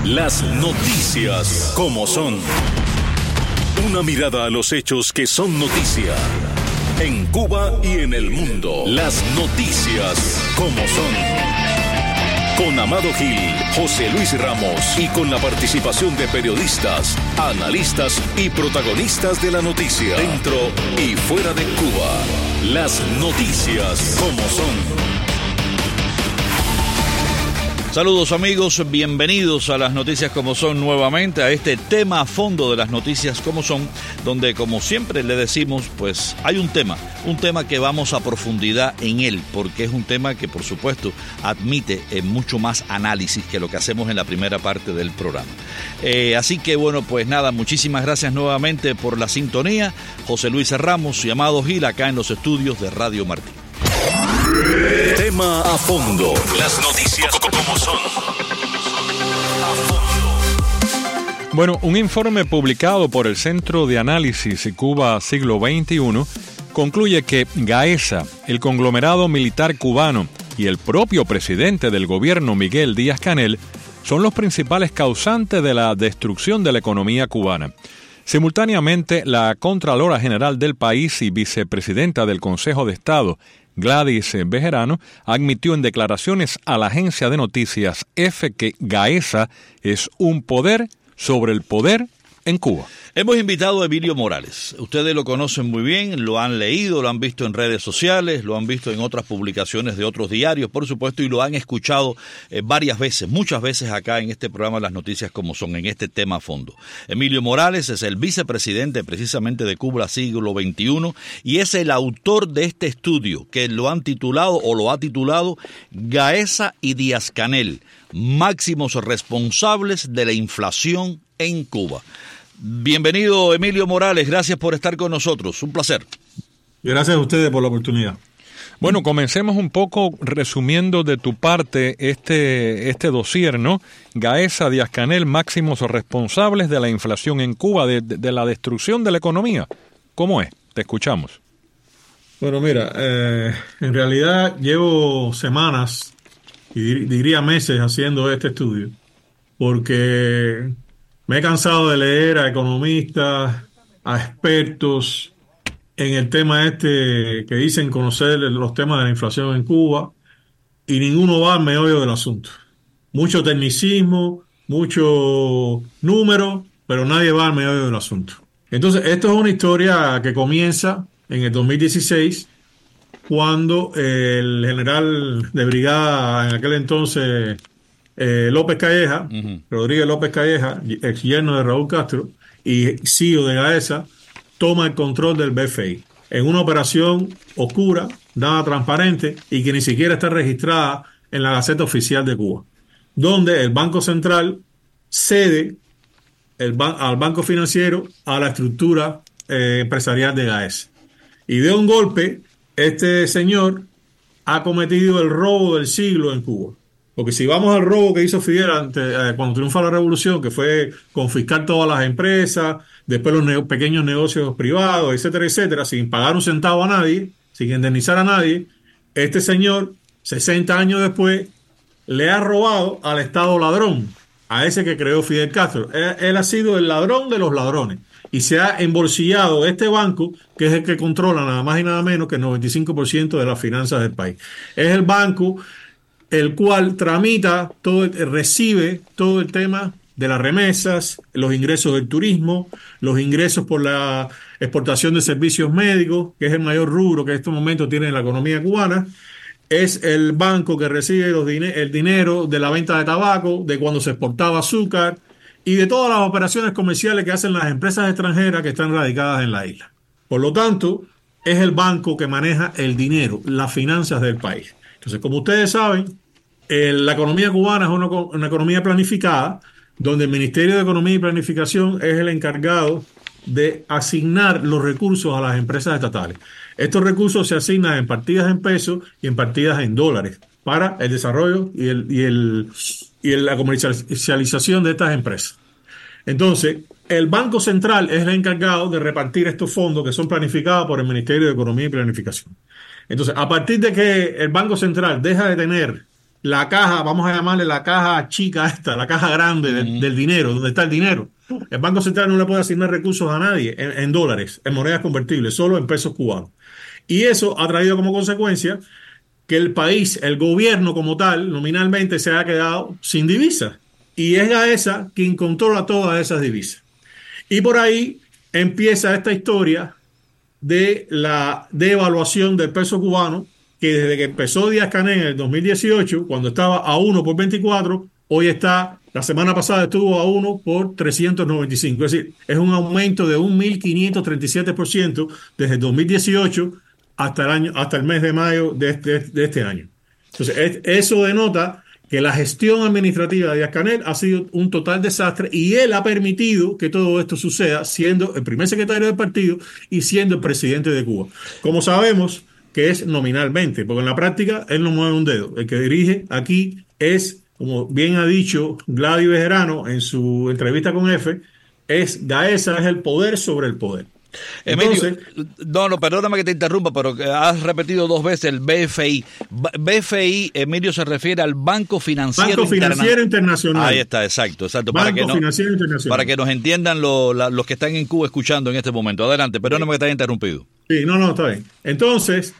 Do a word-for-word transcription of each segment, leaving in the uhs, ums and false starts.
Las noticias como son. Una mirada a los hechos que son noticia. En Cuba y en el mundo. Las noticias como son. Con Amado Gil, José Luis Ramos y con la participación de periodistas, analistas y protagonistas de la noticia. Dentro y fuera de Cuba. Las noticias como son. Saludos amigos, bienvenidos a las noticias como son nuevamente, a este tema a fondo de las noticias como son, donde como siempre le decimos, pues hay un tema, un tema que vamos a profundidad en él, porque es un tema que por supuesto admite eh, mucho más análisis que lo que hacemos en la primera parte del programa. Eh, así que bueno, pues nada, muchísimas gracias nuevamente por la sintonía. José Luis Ramos y Amado Gil acá en los estudios de Radio Martí. Tema a fondo. Las noticias como son. Bueno, un informe publicado por el Centro de Análisis Cuba Siglo veintiuno concluye que Gaesa, el conglomerado militar cubano y el propio presidente del gobierno Miguel Díaz-Canel son los principales causantes de la destrucción de la economía cubana. Simultáneamente, la Contralora General del país y vicepresidenta del Consejo de Estado, Gladys Bejarano, admitió en declaraciones a la agencia de noticias EFE que Gaesa es un poder sobre el poder en Cuba. Hemos invitado a Emilio Morales. Ustedes lo conocen muy bien, lo han leído, lo han visto en redes sociales, lo han visto en otras publicaciones de otros diarios, por supuesto, y lo han escuchado eh, varias veces, muchas veces acá en este programa Las Noticias como son, en este tema a fondo. Emilio Morales es el vicepresidente precisamente de Cuba Siglo veintiuno y es el autor de este estudio que lo han titulado o lo ha titulado Gaesa y Díaz-Canel, máximos responsables de la inflación en Cuba. Bienvenido, Emilio Morales, gracias por estar con nosotros, un placer. Gracias a ustedes por la oportunidad. Bueno, comencemos un poco resumiendo de tu parte este, este dossier, ¿no? Gaesa, Díaz-Canel, máximos responsables de la inflación en Cuba, de, de, de la destrucción de la economía. ¿Cómo es? Te escuchamos. Bueno, mira, eh, en realidad llevo semanas, y diría meses, haciendo este estudio, porque me he cansado de leer a economistas, a expertos en el tema este que dicen conocer los temas de la inflación en Cuba y ninguno va al meollo del asunto. Mucho tecnicismo, mucho número, pero nadie va al meollo del asunto. Entonces, esto es una historia que comienza en el dos mil dieciséis, cuando el general de brigada en aquel entonces, Eh, López Calleja, uh-huh. Rodríguez López Calleja, ex yerno de Raúl Castro y C E O de Gaesa, toma el control del B F I en una operación oscura, nada transparente y que ni siquiera está registrada en la Gaceta Oficial de Cuba, donde el Banco Central cede el ban- al Banco Financiero a la estructura eh, empresarial de Gaesa. Y de un golpe, este señor ha cometido el robo del siglo en Cuba. Porque si vamos al robo que hizo Fidel ante, eh, cuando triunfa la revolución, que fue confiscar todas las empresas, después los ne- pequeños negocios privados, etcétera, etcétera, sin pagar un centavo a nadie, sin indemnizar a nadie, este señor, sesenta años después, le ha robado al Estado ladrón, a ese que creó Fidel Castro. Él, él ha sido el ladrón de los ladrones y se ha embolsillado este banco, que es el que controla nada más y nada menos que el noventa y cinco por ciento de las finanzas del país. Es el banco el cual tramita, todo, recibe todo el tema de las remesas, los ingresos del turismo, los ingresos por la exportación de servicios médicos, que es el mayor rubro que en estos momentos tiene la economía cubana. Es el banco que recibe los din- el dinero de la venta de tabaco, de cuando se exportaba azúcar y de todas las operaciones comerciales que hacen las empresas extranjeras que están radicadas en la isla. Por lo tanto, es el banco que maneja el dinero, las finanzas del país. Entonces, como ustedes saben, eh, la economía cubana es una, una economía planificada, donde el Ministerio de Economía y Planificación es el encargado de asignar los recursos a las empresas estatales. Estos recursos se asignan en partidas en pesos y en partidas en dólares para el desarrollo y, el, y, el, y el, la comercialización de estas empresas. Entonces, el Banco Central es el encargado de repartir estos fondos que son planificados por el Ministerio de Economía y Planificación. Entonces, a partir de que el Banco Central deja de tener la caja, vamos a llamarle la caja chica esta, la caja grande de, Ujú. del dinero, donde está el dinero. El Banco Central no le puede asignar recursos a nadie en, en dólares, en monedas convertibles, solo en pesos cubanos. Y eso ha traído como consecuencia que el país, el gobierno como tal, nominalmente se ha quedado sin divisas. Y es Gaesa quien controla todas esas divisas. Y por ahí empieza esta historia de la devaluación del peso cubano, que desde que empezó Díaz-Canel en el dos mil dieciocho, cuando estaba a uno por veinticuatro, hoy está, la semana pasada estuvo a uno por trescientos noventa y cinco. Es decir, es un aumento de un mil quinientos treinta y siete por ciento desde el dos mil dieciocho hasta el año, hasta el mes de mayo de este, de este año. Entonces, es, eso denota que la gestión administrativa de Díaz-Canel ha sido un total desastre y él ha permitido que todo esto suceda siendo el primer secretario del partido y siendo el presidente de Cuba. Como sabemos que es nominalmente, porque en la práctica él no mueve un dedo. El que dirige aquí es, como bien ha dicho Gladys Bejarano en su entrevista con F, es Gaesa, es el poder sobre el poder. Emilio, Entonces, no, no, perdóname que te interrumpa, pero has repetido dos veces el B F I. B F I, Emilio, se refiere al Banco Financiero, Banco Financiero Internacional. Ahí está, exacto, exacto. Banco Para que no, Financiero Internacional. Para que nos entiendan lo, la, los que están en Cuba escuchando en este momento. Adelante, perdóname que te haya interrumpido. Sí, no, no, está bien. Entonces,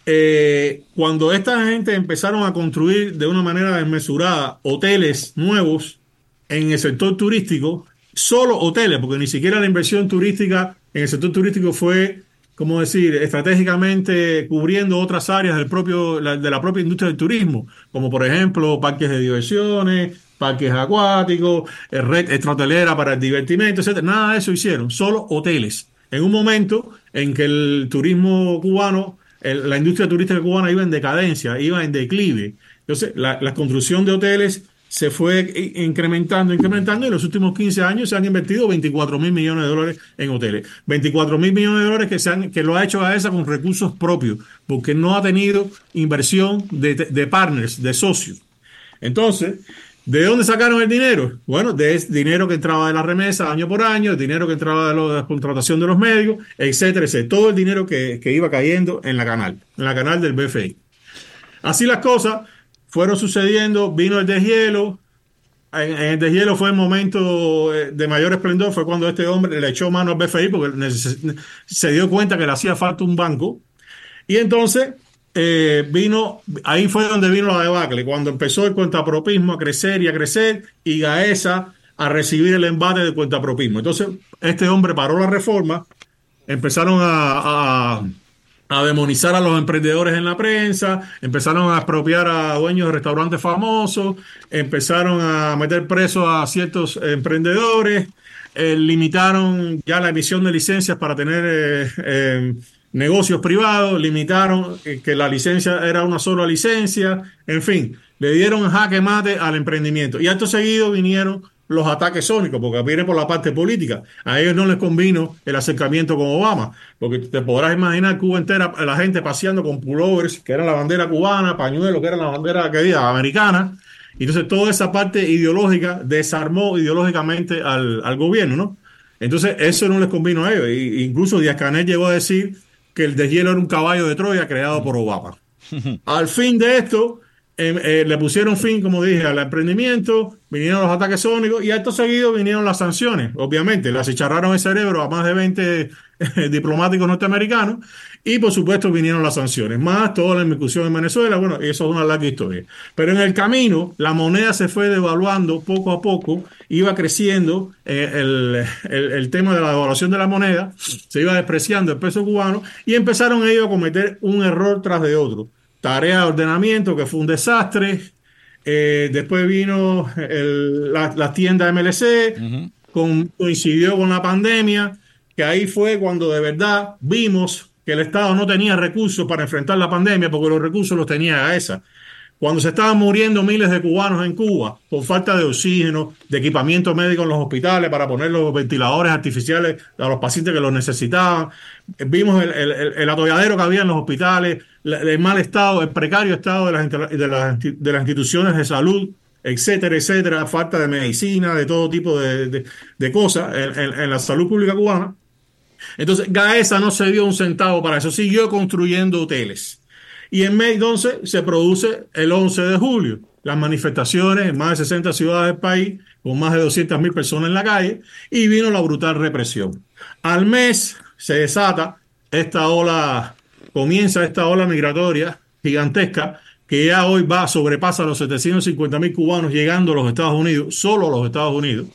eh, cuando esta gente empezaron a construir de una manera desmesurada hoteles nuevos en el sector turístico, solo hoteles, porque ni siquiera la inversión turística en el sector turístico fue, como decir, estratégicamente cubriendo otras áreas del propio, la, de la propia industria del turismo, como por ejemplo parques de diversiones, parques acuáticos, eh, red extrahotelera para el divertimento, etcétera. Nada de eso hicieron, solo hoteles. En un momento en que el turismo cubano, el, la industria turística cubana iba en decadencia, iba en declive. Entonces, la, la construcción de hoteles se fue incrementando, incrementando, y en los últimos quince años se han invertido veinticuatro mil millones de dólares en hoteles. veinticuatro mil millones de dólares que, se han, que lo ha hecho Gaesa con recursos propios, porque no ha tenido inversión de, de partners, de socios. Entonces, ¿de dónde sacaron el dinero? Bueno, de ese dinero que entraba de la remesa año por año, el dinero que entraba de, lo, de la contratación de los medios, etcétera, etcétera. Todo el dinero que, que iba cayendo en la canal, en la canal del B F I. Así las cosas fueron sucediendo, vino el deshielo. En, en el deshielo fue el momento de mayor esplendor, fue cuando este hombre le echó mano al B F I porque neces- se dio cuenta que le hacía falta un banco. Y entonces eh, vino, ahí fue donde vino la debacle, cuando empezó el cuentapropismo a crecer y a crecer, y Gaesa a recibir el embate del cuentapropismo. Entonces, este hombre paró la reforma, empezaron a, a, a demonizar a los emprendedores en la prensa, empezaron a expropiar a dueños de restaurantes famosos, empezaron a meter presos a ciertos emprendedores, eh, limitaron ya la emisión de licencias para tener eh, eh, negocios privados, limitaron eh, que la licencia era una sola licencia, en fin, le dieron jaque mate al emprendimiento. Y acto seguido vinieron los ataques sónicos, porque viene por la parte política. A ellos no les convino el acercamiento con Obama, porque te podrás imaginar Cuba entera, la gente paseando con pullovers, que era la bandera cubana, pañuelos, que era la bandera querida americana. Y entonces toda esa parte ideológica desarmó ideológicamente al, al gobierno, ¿no? Entonces eso no les convino a ellos. Y, incluso Díaz-Canel llegó a decir que el deshielo era un caballo de Troya creado por Obama. Al fin de esto, eh, eh, le pusieron fin, como dije, al emprendimiento, vinieron los ataques sónicos y acto seguido vinieron las sanciones. Obviamente, le achicharraron el cerebro a más de veinte eh, diplomáticos norteamericanos y, por supuesto, vinieron las sanciones, más toda la inmiscusión en Venezuela. Bueno, eso es una larga historia. Pero en el camino, la moneda se fue devaluando poco a poco, iba creciendo eh, el, el, el tema de la devaluación de la moneda, se iba despreciando el peso cubano y empezaron ellos a cometer un error tras de otro. Tarea de ordenamiento que fue un desastre. Eh, después vino el, la, la tienda M L C, uh-huh. con, coincidió con la pandemia, que ahí fue cuando de verdad vimos que el Estado no tenía recursos para enfrentar la pandemia, porque los recursos los tenía Gaesa. Cuando se estaban muriendo miles de cubanos en Cuba por falta de oxígeno, de equipamiento médico en los hospitales para poner los ventiladores artificiales a los pacientes que los necesitaban, vimos el, el, el atolladero que había en los hospitales, el mal estado, el precario estado de las, de las, de las instituciones de salud, etcétera, etcétera, falta de medicina, de todo tipo de, de, de cosas en, en, en la salud pública cubana. Entonces Gaesa no se dio un centavo para eso, siguió construyendo hoteles. Y en entonces se produce el once de julio. las manifestaciones en más de sesenta ciudades del país, con más de doscientas mil personas en la calle, y vino la brutal represión. Al mes se desata esta ola, comienza esta ola migratoria gigantesca, que ya hoy va, sobrepasa los setecientos cincuenta mil cubanos llegando a los Estados Unidos, solo a los Estados Unidos,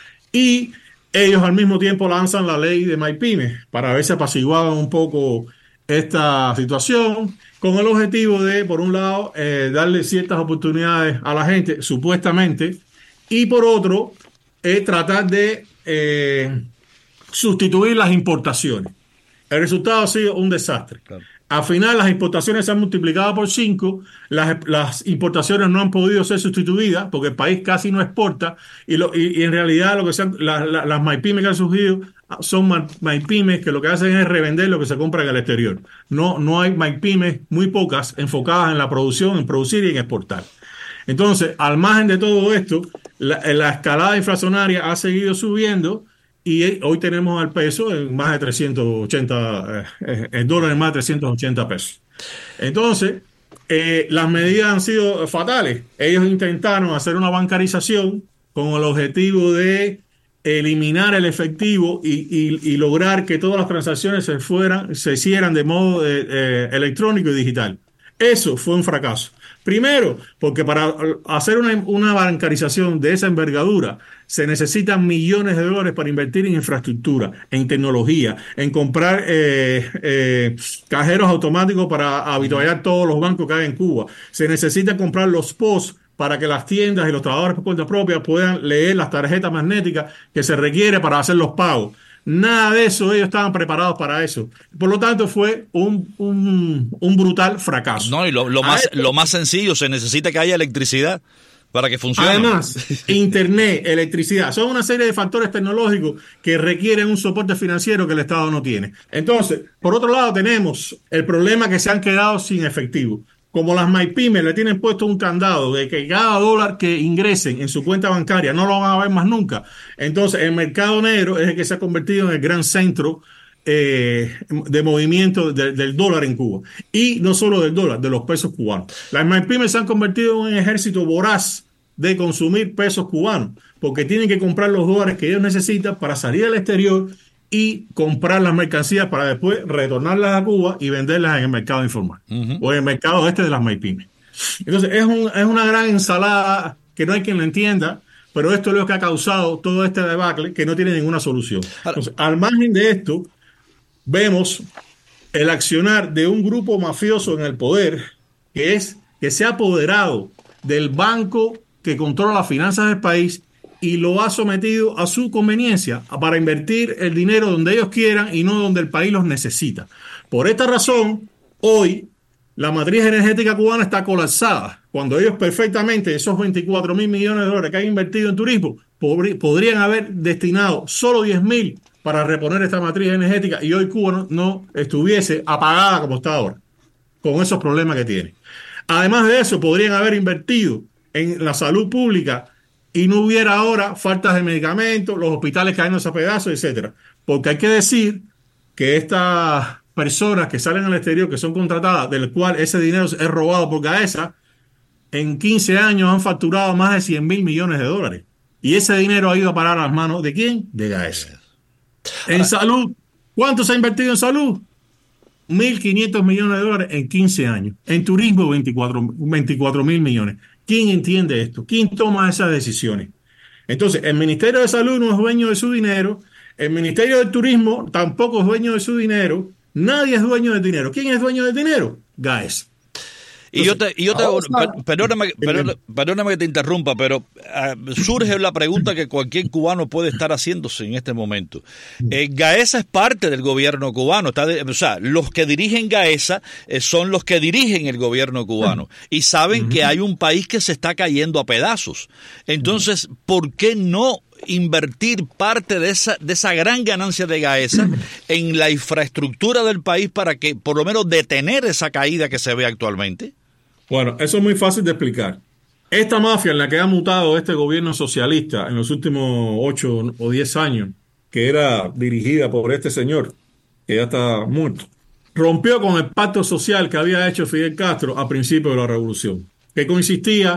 y ellos al mismo tiempo lanzan la ley de MyPyme para ver si apaciguaban un poco esta situación, con el objetivo de, por un lado, eh, darle ciertas oportunidades a la gente, supuestamente, y por otro, eh, tratar de eh, sustituir las importaciones. El resultado ha sido un desastre. Claro. Al final las exportaciones se han multiplicado por cinco, las, las importaciones no han podido ser sustituidas porque el país casi no exporta y, lo, y, y en realidad lo que sean, la, la, las MyPymes que han surgido son MyPymes que lo que hacen es revender lo que se compra en el exterior. No, no hay MyPymes, muy pocas, enfocadas en la producción, en producir y en exportar. Entonces, al margen de todo esto, la, la escalada inflacionaria ha seguido subiendo. Y hoy tenemos al peso en más de trescientos ochenta, eh, el dólar en más de trescientos ochenta pesos. Entonces, eh, las medidas han sido fatales. Ellos intentaron hacer una bancarización con el objetivo de eliminar el efectivo y, y, y lograr que todas las transacciones se fueran, se hicieran de modo eh, eh, electrónico y digital. Eso fue un fracaso. Primero, porque para hacer una, una bancarización de esa envergadura se necesitan millones de dólares para invertir en infraestructura, en tecnología, en comprar eh, eh, cajeros automáticos para habituallar todos los bancos que hay en Cuba. Se necesita comprar los P O S para que las tiendas y los trabajadores por cuenta propia puedan leer las tarjetas magnéticas que se requiere para hacer los pagos. Nada de eso, ellos estaban preparados para eso. Por lo tanto, fue un, un, un brutal fracaso. No, y lo, lo, más, esto, lo más sencillo, se necesita que haya electricidad para que funcione. Además, internet, electricidad, son una serie de factores tecnológicos que requieren un soporte financiero que el Estado no tiene. Entonces, por otro lado, tenemos el problema que se han quedado sin efectivo. Como las MyPymes le tienen puesto un candado de que cada dólar que ingresen en su cuenta bancaria no lo van a ver más nunca. Entonces, el mercado negro es el que se ha convertido en el gran centro eh, de movimiento de, del dólar en Cuba. Y no solo del dólar, de los pesos cubanos. Las MyPymes se han convertido en un ejército voraz de consumir pesos cubanos, porque tienen que comprar los dólares que ellos necesitan para salir al exterior y comprar las mercancías para después retornarlas a Cuba y venderlas en el mercado informal, uh-huh, o en el mercado este de las MyPymes. Entonces es, un, es una gran ensalada que no hay quien la entienda, pero esto es lo que ha causado todo este debacle que no tiene ninguna solución. Entonces, al margen de esto, vemos el accionar de un grupo mafioso en el poder que es que se ha apoderado del banco que controla las finanzas del país y lo ha sometido a su conveniencia para invertir el dinero donde ellos quieran y no donde el país los necesita. Por esta razón, hoy la matriz energética cubana está colapsada, cuando ellos perfectamente, esos veinticuatro mil millones de dólares que han invertido en turismo, pod- podrían haber destinado solo diez mil para reponer esta matriz energética y hoy Cuba no, no estuviese apagada como está ahora, con esos problemas que tiene. Además de eso, podrían haber invertido en la salud pública y no hubiera ahora faltas de medicamentos, los hospitales cayéndose a pedazos, etcétera. Porque hay que decir que estas personas que salen al exterior, que son contratadas, del cual ese dinero es robado por Gaesa, en quince años han facturado más de cien mil millones de dólares. Y ese dinero ha ido a parar a las manos ¿de quién? De Gaesa. En salud, ¿cuánto se ha invertido en salud? mil quinientos millones de dólares en quince años. En turismo, veinticuatro mil millones. ¿Quién entiende esto? ¿Quién toma esas decisiones? Entonces, el Ministerio de Salud no es dueño de su dinero, el Ministerio del Turismo tampoco es dueño de su dinero, nadie es dueño del dinero. ¿Quién es dueño del dinero? Gaesa. Y yo te, y yo te perdóname, perdóname, perdóname que te interrumpa, pero uh, surge la pregunta que cualquier cubano puede estar haciéndose en este momento. Eh, Gaesa es parte del gobierno cubano, está de, o sea, los que dirigen Gaesa eh, son los que dirigen el gobierno cubano y saben uh-huh. que hay un país que se está cayendo a pedazos. Entonces, ¿por qué no invertir parte de esa de esa gran ganancia de Gaesa en la infraestructura del país para que por lo menos detener esa caída que se ve actualmente? Bueno, eso es muy fácil de explicar. Esta mafia en la que ha mutado este gobierno socialista en los últimos ocho o diez años, que era dirigida por este señor, que ya está muerto, rompió con el pacto social que había hecho Fidel Castro a principios de la revolución, que consistía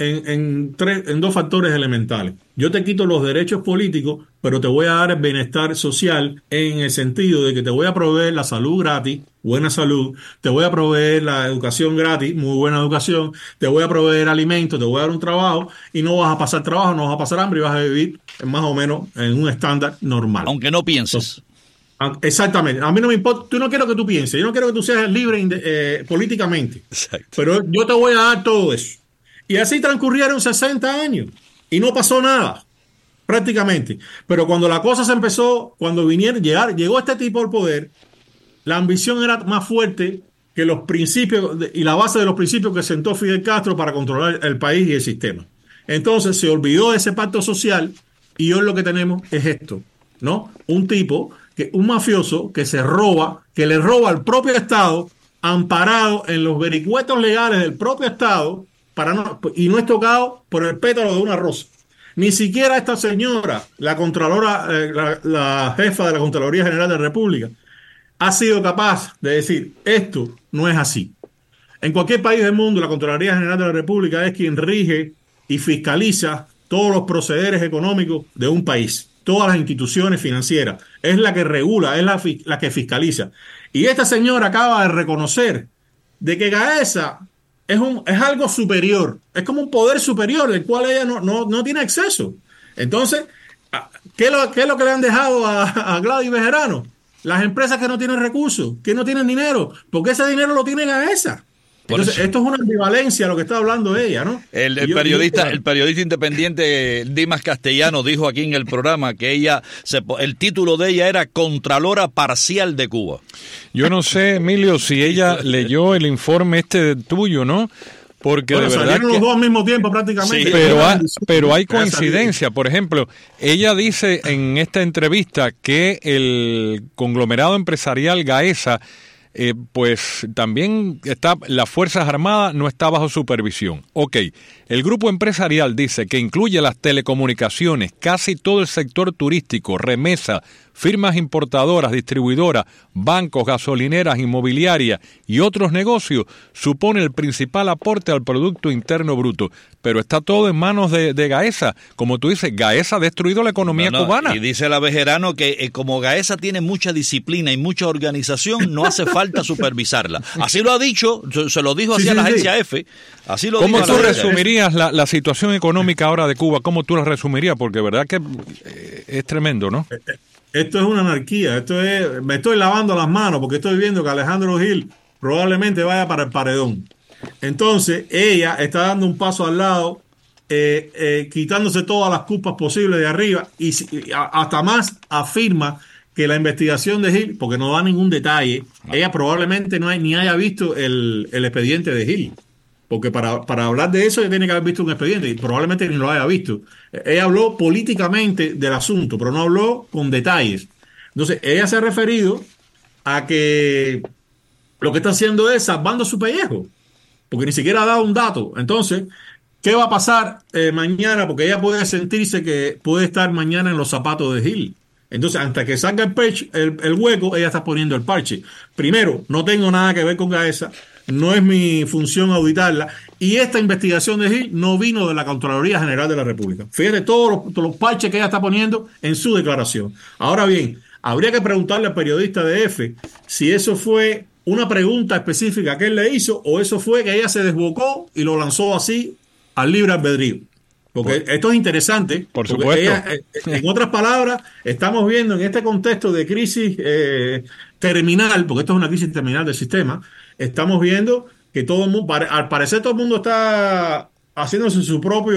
en, en, tres, en dos factores elementales. Yo te quito los derechos políticos, pero te voy a dar el bienestar social en el sentido de que te voy a proveer la salud gratis, buena salud, te voy a proveer la educación gratis, muy buena educación, te voy a proveer alimentos, te voy a dar un trabajo y no vas a pasar trabajo, no vas a pasar hambre y vas a vivir más o menos en un estándar normal. Aunque no pienses. Entonces, exactamente. A mí no me importa, tú no quiero que tú pienses, yo no quiero que tú seas libre eh, políticamente. Exacto. Pero yo te voy a dar todo eso. Y así transcurrieron sesenta años y no pasó nada, prácticamente. Pero cuando la cosa se empezó, cuando vinieron, llegar, llegó este tipo al poder, la ambición era más fuerte que los principios de, y la base de los principios que sentó Fidel Castro para controlar el país y el sistema. Entonces se olvidó de ese pacto social y hoy lo que tenemos es esto, ¿no? Un tipo que un mafioso que se roba, que le roba al propio Estado, amparado en los vericuetos legales del propio Estado, para no, y no es tocado por el pétalo de una rosa. Ni siquiera esta señora, la Contralora, eh, la, la jefa de la Contraloría General de la República, ha sido capaz de decir, esto no es así. En cualquier país del mundo, la Contraloría General de la República es quien rige y fiscaliza todos los procederes económicos de un país. Todas las instituciones financieras, es la que regula, es la, la que fiscaliza. Y esta señora acaba de reconocer de que Gaesa es, un, es algo superior, es como un poder superior del cual ella no, no, no tiene acceso. Entonces, ¿qué es, lo, ¿qué es lo que le han dejado a, a Gladys Bejarano? Las empresas que no tienen recursos, que no tienen dinero, porque ese dinero lo tiene Gaesa. Entonces, esto es una ambivalencia lo que está hablando ella, ¿no? El, el yo, periodista, yo, el periodista independiente Dimas Castellano dijo aquí en el programa que ella, se, el título de ella era Contralora Parcial de Cuba. Yo no sé, Emilio, si ella leyó el informe este tuyo, ¿no? Porque bueno, de verdad salieron que, los dos al mismo tiempo prácticamente. Sí, pero, ha, pero hay coincidencia. Por ejemplo, ella dice en esta entrevista que el conglomerado empresarial Gaesa Eh, pues también está, las Fuerzas Armadas no está bajo supervisión. Ok, el grupo empresarial dice que incluye las telecomunicaciones, casi todo el sector turístico, remesa, firmas importadoras, distribuidoras, bancos, gasolineras, inmobiliarias y otros negocios, supone el principal aporte al Producto Interno Bruto. Pero está todo en manos de, de Gaesa. Como tú dices, Gaesa ha destruido la economía no, no, cubana. Y dice la Bejarano que eh, como Gaesa tiene mucha disciplina y mucha organización, no hace falta supervisarla. Así lo ha dicho, se lo dijo así sí, a la sí, agencia sí. F. Así lo ¿Cómo dijo tú la resumirías la, la situación económica ahora de Cuba? ¿Cómo tú la resumirías? Porque verdad que eh, es tremendo, ¿no? Esto es una anarquía. Esto es, me estoy lavando las manos porque estoy viendo que Alejandro Gil probablemente vaya para el paredón. Entonces, ella está dando un paso al lado, eh, eh, quitándose todas las culpas posibles de arriba y, y a, hasta más afirma que la investigación de Gil, porque no da ningún detalle, no. ella probablemente no hay, ni haya visto el, el expediente de Gil. Porque para, para hablar de eso ella tiene que haber visto un expediente y probablemente ni lo haya visto. Ella habló políticamente del asunto, pero no habló con detalles. Entonces, ella se ha referido a que lo que está haciendo es salvando su pellejo, porque ni siquiera ha dado un dato. Entonces, ¿qué va a pasar eh, mañana? Porque ella puede sentirse que puede estar mañana en los zapatos de Gil. Entonces, hasta que salga el, perch, el, el hueco, ella está poniendo el parche. Primero, no tengo nada que ver con Gaesa, no es mi función auditarla, y esta investigación de Gil no vino de la Contraloría General de la República. Fíjate todos los, todos los parches que ella está poniendo en su declaración. Ahora bien, habría que preguntarle al periodista de F si eso fue una pregunta específica que él le hizo o eso fue que ella se desbocó y lo lanzó así al libre albedrío. Porque por, esto es interesante. Por supuesto. Ella, en otras palabras, estamos viendo en este contexto de crisis eh, terminal, porque esto es una crisis terminal del sistema, estamos viendo que todo el mundo, al parecer todo el mundo está haciéndose su propio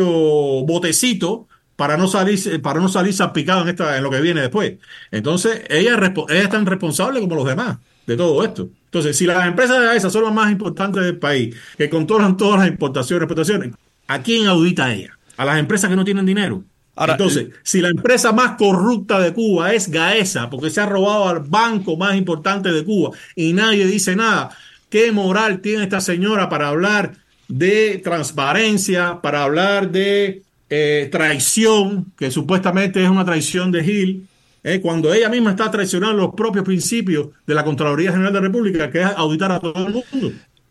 botecito para no salir, para no salir salpicado en, esta, en lo que viene después. Entonces, ella, ella es tan responsable como los demás de todo esto. Entonces, si las empresas de esas son las más importantes del país, que controlan todas las importaciones y exportaciones, ¿a quién audita ella? A las empresas que no tienen dinero. Ahora, entonces, si la empresa más corrupta de Cuba es Gaesa, porque se ha robado al banco más importante de Cuba y nadie dice nada, ¿qué moral tiene esta señora para hablar de transparencia, para hablar de eh, traición, que supuestamente es una traición de Gil, eh, cuando ella misma está traicionando los propios principios de la Contraloría General de la República, que es auditar a todo el mundo?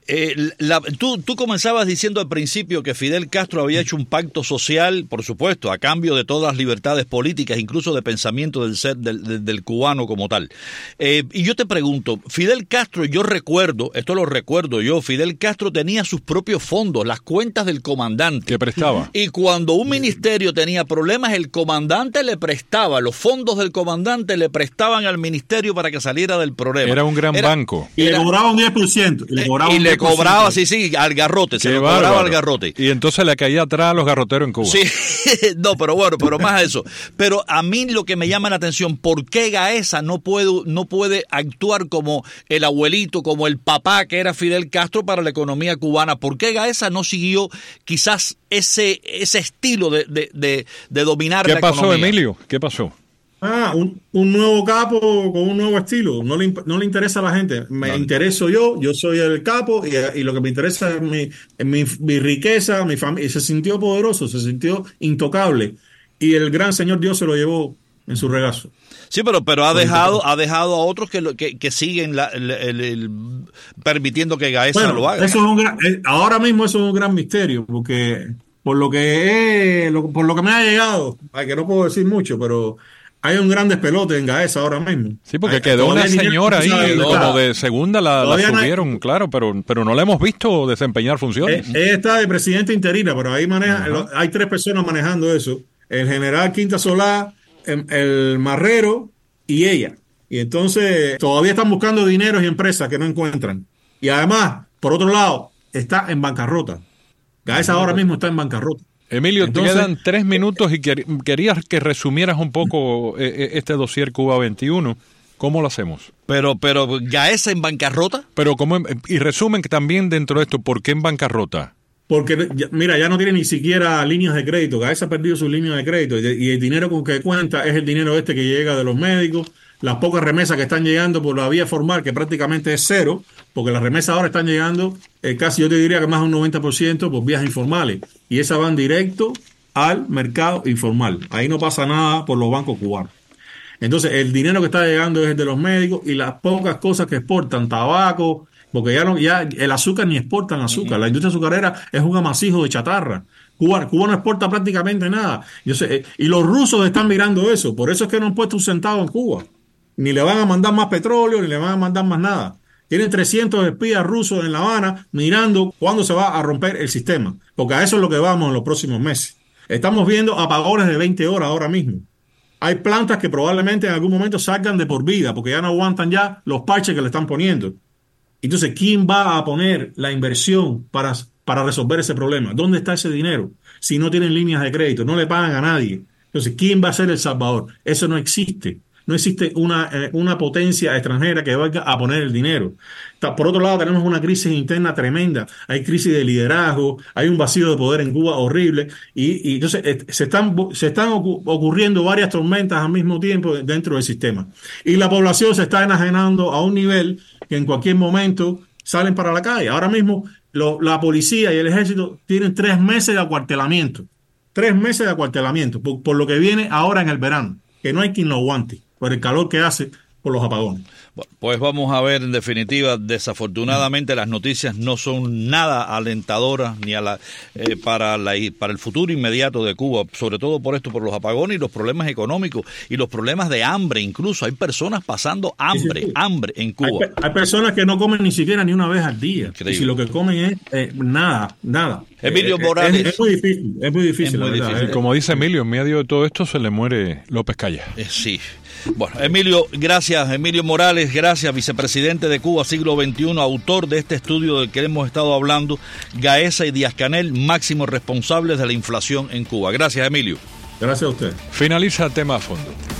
Eh, la, tú, tú comenzabas diciendo al principio que Fidel Castro había hecho un pacto social, por supuesto, a cambio de todas las libertades políticas, incluso de pensamiento del ser del, del, del cubano como tal. Eh, y yo te pregunto, Fidel Castro, yo recuerdo, esto lo recuerdo yo, Fidel Castro tenía sus propios fondos, las cuentas del comandante. Que prestaba. Y cuando un ministerio tenía problemas, el comandante le prestaba, los fondos del comandante le prestaban al ministerio para que saliera del problema. Era un gran Era, banco. Y era, le cobraba un diez por ciento. Y le cobraba, y un le cobraba sí, sí, al garrote, se Qué lo cobraba bárbaro. al garrote. Y entonces le caía atrás a los garroteros en Cuba. Sí, no, pero bueno, pero más eso. Pero a mí lo que me llama la atención, ¿por qué Gaesa no puede, no puede actuar como el abuelito, como el papá que era Fidel Castro para la economía cubana? ¿Por qué Gaesa no siguió quizás ese, ese estilo de, de, de, de dominar la economía? ¿Qué pasó, Emilio? ¿Qué pasó? Ah, un, un nuevo capo con un nuevo estilo. No le, no le interesa a la gente. Me No. intereso yo, yo soy el capo y, y lo que me interesa es mi, es mi, mi riqueza, mi familia. Y se sintió poderoso, se sintió intocable. Y el gran Señor Dios se lo llevó en su regazo. Sí, pero pero ha dejado ha dejado a otros que lo, que, que siguen la, el, el, el, permitiendo que Gaesa Bueno, lo haga. eso es un gran, eh, ahora mismo eso es un gran misterio, porque por lo que he- lo- por lo que me ha llegado, ay, que no puedo decir mucho, pero hay un gran despelote en Gaesa ahora mismo. Sí, porque Hay- quedó todavía una ni- señora ahí, no sabe dónde como está. de segunda la, la Todavía no hay- subieron, claro, pero, pero no la hemos visto desempeñar funciones. Eh, Ella está de presidenta interina, pero ahí maneja, lo- hay tres personas manejando eso. El general Quinta Solá, el, el Marrero y ella. Y entonces todavía están buscando dineros y empresas que no encuentran. Y además, por otro lado, está en bancarrota. Gaesa ahora mismo está en bancarrota. Emilio, Entonces- te quedan tres minutos y quer- querías que resumieras un poco eh, eh, este dossier Cuba veintiuno. ¿Cómo lo hacemos? Pero pero Gaesa en bancarrota. Pero cómo, y resumen que también dentro de esto, ¿por qué en bancarrota? Porque, ya- mira, ya no tiene ni siquiera líneas de crédito. Gaesa ha perdido sus líneas de crédito. Y, de- y el dinero con que cuenta es el dinero este que llega de los médicos, las pocas remesas que están llegando por la vía formal, que prácticamente es cero, porque las remesas ahora están llegando eh, casi, yo te diría que más de un noventa por ciento por vías informales. Y esas van directo al mercado informal. Ahí no pasa nada por los bancos cubanos. Entonces, el dinero que está llegando es el de los médicos y las pocas cosas que exportan, tabaco, porque ya no, ya el azúcar ni exportan azúcar. La industria azucarera es un amasijo de chatarra. Cuba, Cuba no exporta prácticamente nada. Yo sé, eh, y los rusos están mirando eso. Por eso es que no han puesto un centavo en Cuba. Ni le van a mandar más petróleo, ni le van a mandar más nada. Tienen trescientos espías rusos en La Habana mirando cuándo se va a romper el sistema. Porque a eso es lo que vamos en los próximos meses. Estamos viendo apagones de veinte horas ahora mismo. Hay plantas que probablemente en algún momento salgan de por vida porque ya no aguantan ya los parches que le están poniendo. Entonces, ¿quién va a poner la inversión para, para resolver ese problema? ¿Dónde está ese dinero? Si no tienen líneas de crédito, no le pagan a nadie. Entonces, ¿quién va a ser el salvador? Eso no existe. No existe una, eh, una potencia extranjera que vaya a poner el dinero. Ta- Por otro lado, tenemos una crisis interna tremenda. Hay crisis de liderazgo, hay un vacío de poder en Cuba horrible. Y, y entonces eh, se están, bu- se están ocu- ocurriendo varias tormentas al mismo tiempo dentro del sistema. Y la población se está enajenando a un nivel que en cualquier momento salen para la calle. Ahora mismo lo- la policía y el ejército tienen tres meses de acuartelamiento. Tres meses de acuartelamiento por, por lo que viene ahora en el verano, que no hay quien lo aguante por el calor que hace por los apagones. Bueno, pues vamos a ver, en definitiva, desafortunadamente las noticias no son nada alentadoras ni a la, eh, para, la, para el futuro inmediato de Cuba, sobre todo por esto, por los apagones y los problemas económicos y los problemas de hambre. Incluso hay personas pasando hambre, Sí, sí, sí. hambre en Hay, Cuba. pe- hay personas que no comen ni siquiera ni una vez al día. Increíble. Y si lo que comen es eh, nada, nada. Emilio Eh, eh, Morales. Es, es muy difícil, es muy difícil. Es muy la verdad, difícil. eh. Como dice Emilio, en medio de todo esto se le muere López Calla. Eh, sí. Bueno, Emilio, gracias. Emilio Morales, gracias, vicepresidente de Cuba siglo veintiuno, autor de este estudio del que hemos estado hablando, Gaesa y Díaz-Canel, máximos responsables de la inflación en Cuba. Gracias, Emilio. Gracias a usted. Finaliza tema a fondo.